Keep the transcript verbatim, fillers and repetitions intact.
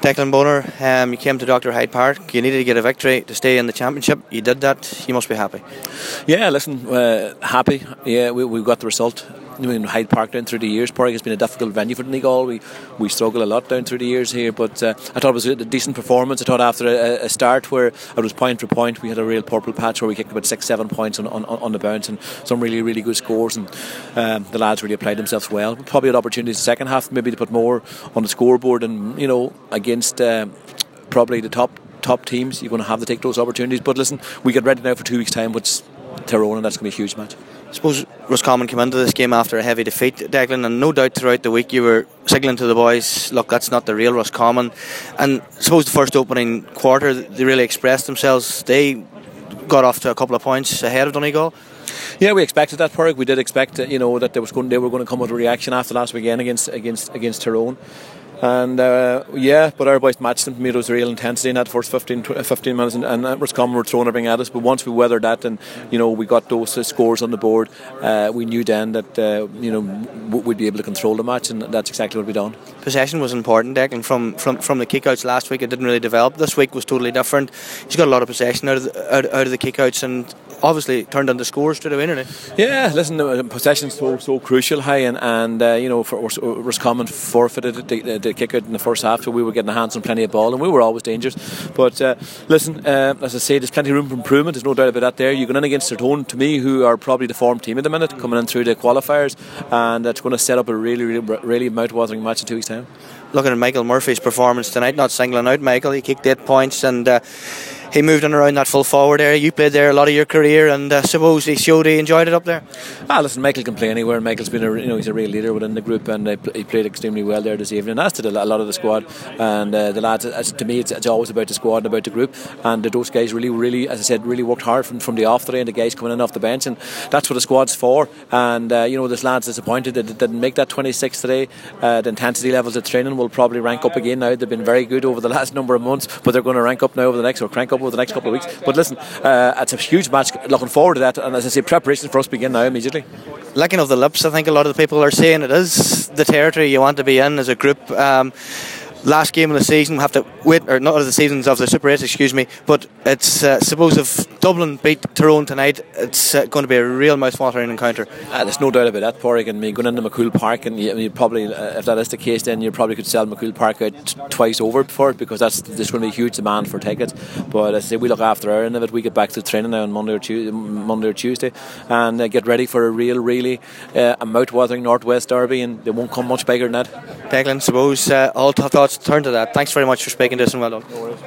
Declan Bonner, um, you came to Doctor Hyde Park. You needed to get a victory to stay in the championship. You did that. You must be happy. Yeah, listen, uh, happy. Yeah, we we got the result. I mean, Hyde Park down through the years, Park has been a difficult venue for Donegal. We we struggle a lot down through the years here, but uh, I thought it was a decent performance. I thought after a, a start where it was point for point, we had a real purple patch where we kicked about six, seven points on, on, on the bounce and some really, really good scores, and um, the lads really applied themselves well. We probably had opportunities in the second half maybe to put more on the scoreboard, and you know, against uh, probably the top top teams, you're going to have to take those opportunities. But listen, we get ready now for two weeks' time, which Tyrone, and that's going to be a huge match. I suppose Roscommon came into this game after a heavy defeat, Declan, and no doubt throughout the week you were signalling to the boys, look, that's not the real Roscommon. And I suppose the first opening quarter they really expressed themselves. They got off to a couple of points ahead of Donegal. Yeah, we expected that, Park. We did expect, you know, that there was going, they were going to come with a reaction after last weekend against against against Tyrone. And uh, yeah, but our boys matched them. To me, there was real intensity in that first fifteen, fifteen minutes, and, and Roscommon were throwing everything at us. But once we weathered that, and you know, we got those uh, scores on the board, uh, we knew then that uh, you know we'd be able to control the match, and that's exactly what we done. Possession was important, Declan. From from from the kickouts last week, it didn't really develop. This week was totally different. He's got a lot of possession out of the, out, out of the kickouts, and obviously turned into scores straight away, didn't it? Yeah, listen, uh, possession's so so crucial, high, and and uh, you know, for Roscommon forfeited the, the, the kick out in the first half, so we were getting our hands on plenty of ball, and we were always dangerous. But uh, listen, uh, as I say, there's plenty of room for improvement. There's no doubt about that. There, you're going in against Tyrone, to me, who are probably the form team at the minute, coming in through the qualifiers, and that's going to set up a really, really, really mouth-watering match in two weeks' time. Looking at Michael Murphy's performance tonight, not singling out Michael, he kicked eight points and. Uh, He moved in around that full forward area. You played there a lot of your career, and I uh, suppose he showed he enjoyed it up there. Ah, listen, Michael can play anywhere. Michael's been a, you know, he's a real leader within the group, and uh, he played extremely well there this evening. As did a lot of the squad, and uh, the lads. As, to me, it's, it's always about the squad and about the group. And uh, those guys really, really, as I said, really worked hard from, from the off the day, and the guys coming in off the bench, and that's what the squad's for. And uh, you know, this lad's disappointed that it didn't make that twenty-six today. Uh, the intensity levels of training will probably rank up again now. They've been very good over the last number of months, but they're going to rank up now over the next, or crank up over the next couple of weeks. But listen, uh, it's a huge match. Looking forward to that, and as I say, preparations for us begin now immediately. Licking of the lips, I think a lot of the people are saying it is the territory you want to be in as a group. Um, last game of the season, we have to wait, or not of the seasons of the Super eight, excuse me. But it's uh, suppose if Dublin beat Tyrone tonight, it's uh, going to be a real mouth-watering encounter. Uh, there's no doubt about that, Porrick. And me going into McCool Park, and you, you probably, uh, if that is the case, then you probably could sell McCool Park out t- twice over for it, because that's there's going to be a huge demand for tickets. But as I say, we look after our end of it. We get back to training now on Monday or Tuesday, Monday or Tuesday, and uh, get ready for a real, really uh, a mouth-watering Northwest derby, and they won't come much bigger than that. Declan, suppose uh, all t- thoughts turn to that. Thanks very much for speaking to us, and well done. No worries.